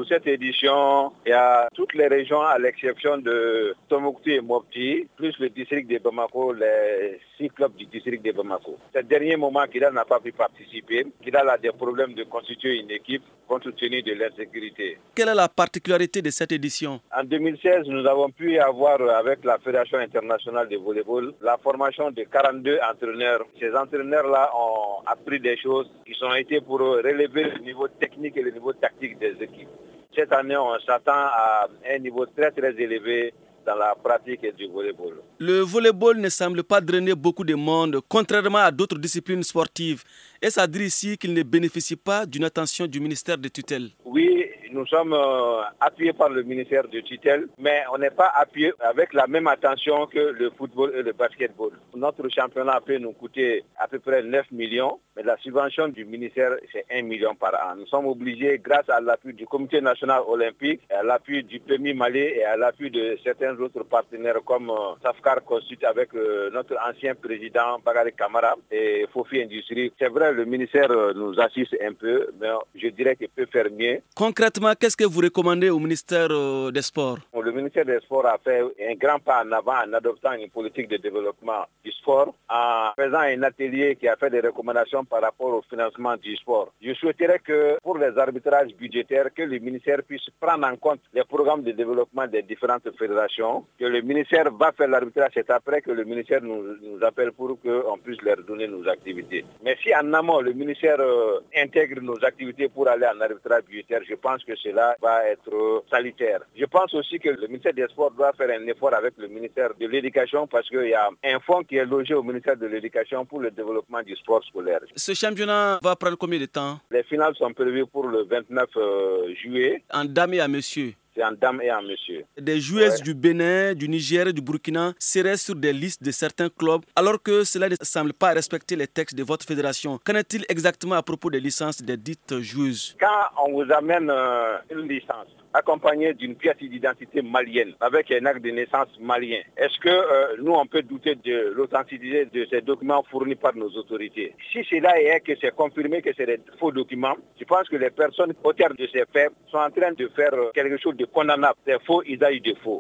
Pour cette édition, il y a toutes les régions à l'exception de Tombouctou et Mopti, plus le district de Bamako, les 6 clubs du district de Bamako. C'est le dernier moment Kidal n'a pas pu participer. Kidal a des problèmes de constituer une équipe compte tenu de l'insécurité. Quelle est la particularité de cette édition? En 2016, nous avons pu avoir avec la Fédération internationale de volleyball la formation de 42 entraîneurs. Ces entraîneurs-là ont appris des choses qui ont été pour relever le niveau technique et le niveau tactique des équipes. Cette année, on s'attend à un niveau très très élevé dans la pratique du volleyball. Le volleyball ne semble pas drainer beaucoup de monde, contrairement à d'autres disciplines sportives. Est-ce à dire ici qu'il ne bénéficie pas d'une attention du ministère de tutelle? Oui, nous sommes appuyés par le ministère de tutelle, mais on n'est pas appuyés avec la même attention que le football et le basketball. Notre championnat peut nous coûter à peu près 9 millions, mais la subvention du ministère, c'est 1 million par an. Nous sommes obligés, grâce à l'appui du Comité national olympique, à l'appui du PMI Mali et à l'appui de certains autres partenaires comme Safkar Constitue avec notre ancien président Bagari Kamara et Fofi Industrie. C'est vrai, le ministère nous assiste un peu, mais je dirais qu'il peut faire mieux. Concrètement, qu'est-ce que vous recommandez au ministère des Sports? Le ministère des Sports a fait un grand pas en avant en adoptant une politique de développement du sport, en faisant un atelier qui a fait des recommandations par rapport au financement du sport. Je souhaiterais que pour les arbitrages budgétaires, que le ministère puisse prendre en compte les programmes de développement des différentes fédérations, que le ministère va faire l'arbitrage, c'est après que le ministère nous appelle pour qu'on puisse leur donner nos activités. Mais si en amont, le ministère intègre nos activités pour aller en arbitrage budgétaire, je pense que cela va être salutaire. Je pense aussi que le ministère des Sports doit faire un effort avec le ministère de l'Éducation parce qu'il y a un fonds qui est logé au ministère de l'Éducation pour le développement du sport scolaire. Ce championnat va prendre combien de temps? Les finales sont prévues pour le 29 juillet. En dames et en messieurs? C'est en dames et en messieurs. Des joueuses du Bénin, du Niger et du Burkina seraient sur des listes de certains clubs alors que cela ne semble pas respecter les textes de votre fédération. Qu'en est-il exactement à propos des licences des dites joueuses? Quand on vous amène une licence accompagnée d'une pièce d'identité malienne avec un acte de naissance malien, est-ce que nous on peut douter de l'authenticité de ces documents fournis par nos autorités? Si cela est que c'est confirmé que c'est des faux documents, je pense que les personnes auteurs de ces faits sont en train de faire quelque chose de condamnable, des faux usage de faux.